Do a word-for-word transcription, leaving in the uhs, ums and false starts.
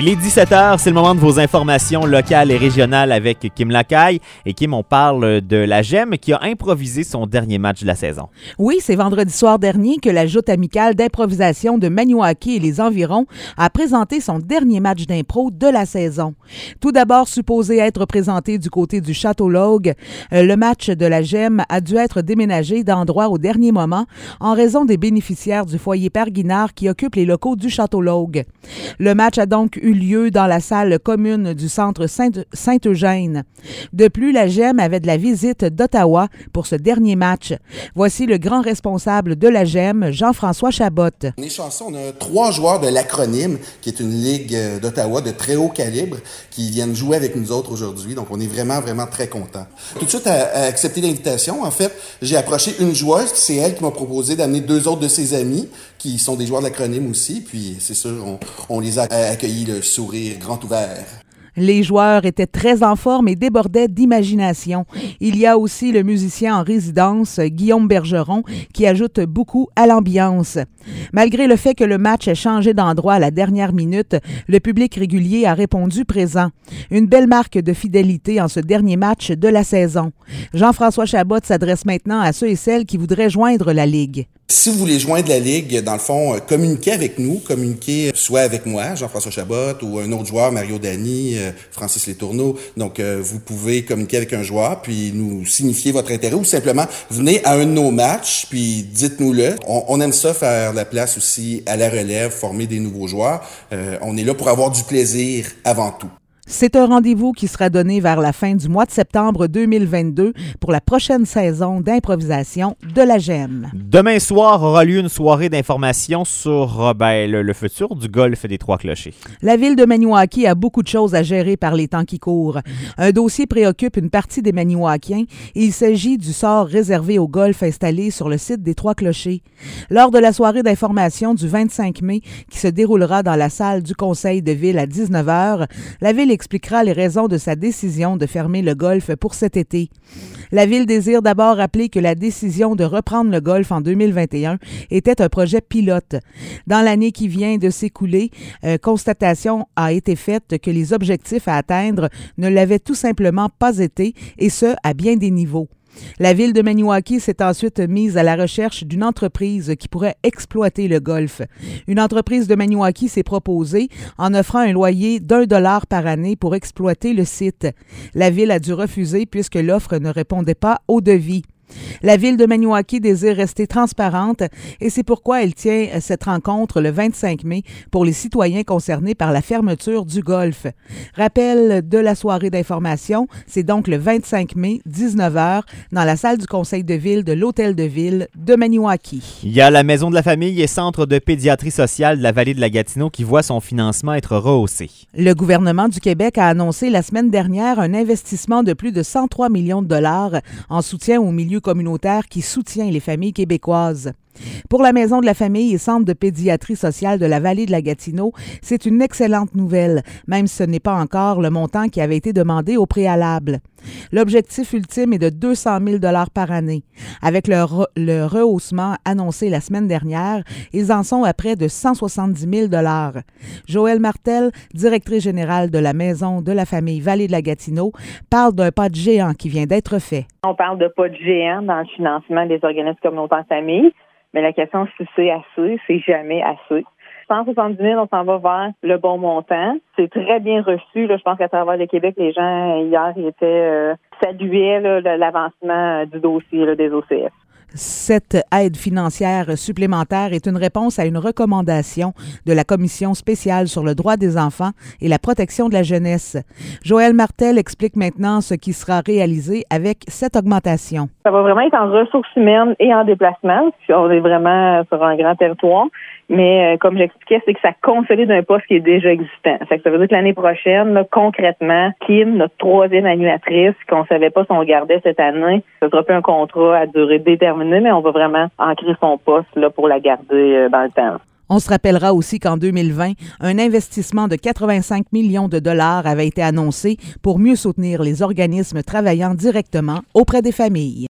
Il est dix-sept heures, c'est le moment de vos informations locales et régionales avec Kim Lacaille. Et Kim, on parle de la Gemme qui a improvisé son dernier match de la saison. Oui, c'est vendredi soir dernier que la joute amicale d'improvisation de Maniwaki et les environs a présenté son dernier match d'impro de la saison. Tout d'abord supposé être présenté du côté du Château Logue, le match de la Gemme a dû être déménagé d'endroit au dernier moment en raison des bénéficiaires du foyer Père Guinard qui occupent les locaux du Château Logue. Le match a donc eu lieu dans la salle commune du centre Saint-Eugène. De plus, la Gemme avait de la visite d'Ottawa pour ce dernier match. Voici le grand responsable de la Gemme, Jean-François Chabot. On est chanceux, on a trois joueurs de l'Acronyme, qui est une ligue d'Ottawa de très haut calibre, qui viennent jouer avec nous autres aujourd'hui. Donc, on est vraiment, vraiment très contents. Tout de suite, à, à accepter l'invitation, en fait, j'ai approché une joueuse, c'est elle qui m'a proposé d'amener deux autres de ses amis, qui sont des joueurs de l'Acronyme aussi. Puis, c'est sûr, on, on les a accueillis le sourire grand ouvert. Les joueurs étaient très en forme et débordaient d'imagination. Il y a aussi le musicien en résidence, Guillaume Bergeron, qui ajoute beaucoup à l'ambiance. Malgré le fait que le match ait changé d'endroit à la dernière minute, le public régulier a répondu présent. Une belle marque de fidélité en ce dernier match de la saison. Jean-François Chabot s'adresse maintenant à ceux et celles qui voudraient joindre la Ligue. Si vous voulez joindre la Ligue, dans le fond, communiquez avec nous, communiquez soit avec moi, Jean-François Chabot, ou un autre joueur, Mario Dany, Francis Letourneau. Donc, euh, vous pouvez communiquer avec un joueur, puis nous signifier votre intérêt, ou simplement venez à un de nos matchs, puis dites-nous-le. On, on aime ça, faire la place aussi à la relève, former des nouveaux joueurs. Euh, on est là pour avoir du plaisir avant tout. C'est un rendez-vous qui sera donné vers la fin du mois de septembre deux mille vingt-deux pour la prochaine saison d'improvisation de la Gemme. Demain soir aura lieu une soirée d'information sur ben, le, le futur du golf des Trois-Clochers. La ville de Maniwaki a beaucoup de choses à gérer par les temps qui courent. Un dossier préoccupe une partie des Maniwakiens et il s'agit du sort réservé au golf installé sur le site des Trois-Clochers. Lors de la soirée d'information du vingt-cinq mai qui se déroulera dans la salle du conseil de ville à dix-neuf heures, la ville expliquera les raisons de sa décision de fermer le golf pour cet été. La Ville désire d'abord rappeler que la décision de reprendre le golf en deux mille vingt et un était un projet pilote. Dans l'année qui vient de s'écouler, euh, constatation a été faite que les objectifs à atteindre ne l'avaient tout simplement pas été, et ce, à bien des niveaux. La ville de Maniwaki s'est ensuite mise à la recherche d'une entreprise qui pourrait exploiter le golf. Une entreprise de Maniwaki s'est proposée en offrant un loyer d'un dollar par année pour exploiter le site. La ville a dû refuser puisque l'offre ne répondait pas au devis. La ville de Maniwaki désire rester transparente et c'est pourquoi elle tient cette rencontre le vingt-cinq mai pour les citoyens concernés par la fermeture du golf. Rappel de la soirée d'information, c'est donc le vingt-cinq mai, dix-neuf heures, dans la salle du conseil de ville de l'hôtel de ville de Maniwaki. Il y a la Maison de la famille et Centre de pédiatrie sociale de la vallée de la Gatineau qui voit son financement être rehaussé. Le gouvernement du Québec a annoncé la semaine dernière un investissement de plus de cent trois millions de dollars en soutien au milieu communautaire qui soutient les familles québécoises. Pour la Maison de la famille et Centre de pédiatrie sociale de la vallée de la Gatineau, c'est une excellente nouvelle, même si ce n'est pas encore le montant qui avait été demandé au préalable. L'objectif ultime est de deux cent mille dollars par année. Avec le, re- le rehaussement annoncé la semaine dernière, ils en sont à près de cent soixante-dix mille dollars. Joëlle Martel, directrice générale de la Maison de la famille Vallée de la Gatineau, parle d'un pas de géant qui vient d'être fait. On parle de pas de géant dans le financement des organismes communautaires famille, mais la question si c'est assez, c'est jamais assez. cent soixante-dix mille, on s'en va vers le bon montant. C'est très bien reçu. Là, je pense qu'à travers le Québec, les gens, hier, ils étaient euh, saluaient là, l'avancement du dossier là, des O C F. Cette aide financière supplémentaire est une réponse à une recommandation de la Commission spéciale sur le droit des enfants et la protection de la jeunesse. Joëlle Martel explique maintenant ce qui sera réalisé avec cette augmentation. Ça va vraiment être en ressources humaines et en déplacement. On est vraiment sur un grand territoire. Mais euh, comme j'expliquais, c'est que ça consolide un poste qui est déjà existant. Fait que ça veut dire que l'année prochaine, là, concrètement, Kim, notre troisième animatrice, qu'on savait pas si on gardait cette année, ça sera pas un contrat à durée déterminée, mais on va vraiment ancrer son poste là, pour la garder euh, dans le temps. On se rappellera aussi qu'en deux mille vingt, un investissement de quatre-vingt-cinq millions de dollars avait été annoncé pour mieux soutenir les organismes travaillant directement auprès des familles.